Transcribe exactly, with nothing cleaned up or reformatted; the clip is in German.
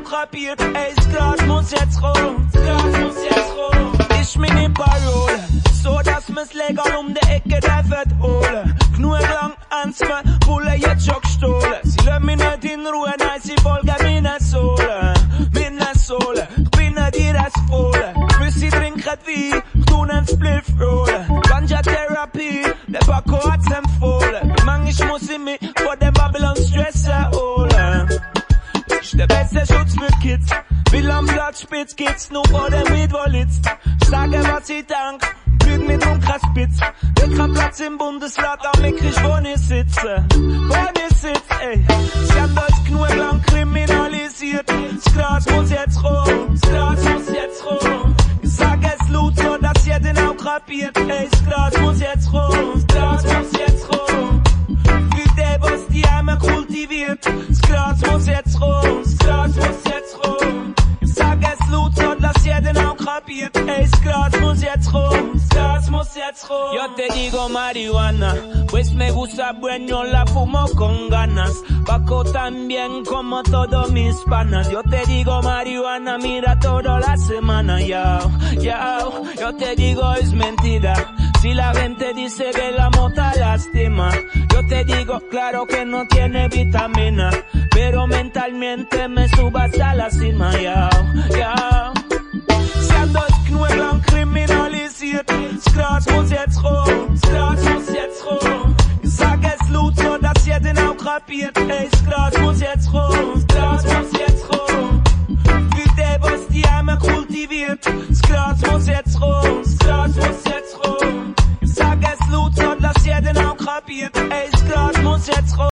kapiert, ey, das Glas muss jetzt raus, das Glas muss jetzt raus. Ich meine Parole, so dass mir's legal um die Ecke der Fett holen. Genug lang anzweifeln, Bulle jetzt schon gestohlen. Sie lassen mich nicht in Ruhe, nein, sie folgen meine Sohle, meine Sohle. Ich bin nicht ihres Fohlen, bis sie trinken Wein, ich tu nen Spliff rollen. Ganja-Therapie, der Paco hat's empfohlen. Manchmal muss ich mich vor dem Babylon-Stress erholen. Das ist der beste Schutz für Kids. Will am Platz spitz geht's nur vor dem Mietwollitz. Ich sage, was ich dank, blüht mit Umkreisspitz. Wird kein Platz im Bundesrat, auch mit krieg, wo ich sitze. Wo ich sitze, ey. Skandal ist genug lang kriminalisiert. Das Glas muss jetzt raus, das Glas muss jetzt raus. Ich sage es laut, so dass jeder auch kapiert. Ey, das Glas muss jetzt raus, das Glas muss jetzt raus. Für der, was die Arme kultiviert. Das Glas muss jetzt raus, das Glas muss jetzt raus. Ich sag es laut, so dass jeder auch kapiert. Ey, das Glas muss jetzt raus, das Glas muss jetzt raus. Yo te digo marihuana, pues me gusta bueno, la fumo con ganas. Paco también como todos mis panas. Yo te digo marihuana, mira toda la semana, yao, yao. Yo te digo es mentira, si la gente dice que la mota lastima. Yo te digo claro que no tiene vitamina, pero mentalmente me subas a la cima, yao, yao. Skandal ist genug lang kriminalisiert. Das Glas muss jetzt raus, das Glas muss jetzt raus. Ich sag es laut, so dass jeder auch kapiert. Ey, das Glas muss jetzt raus, das Glas muss jetzt raus. Für der, was die Arme kultiviert. Das Glas muss jetzt raus, das Glas muss jetzt raus. Ich sag es laut, so dass jeder auch kapiert. Ey, das Glas muss jetzt raus.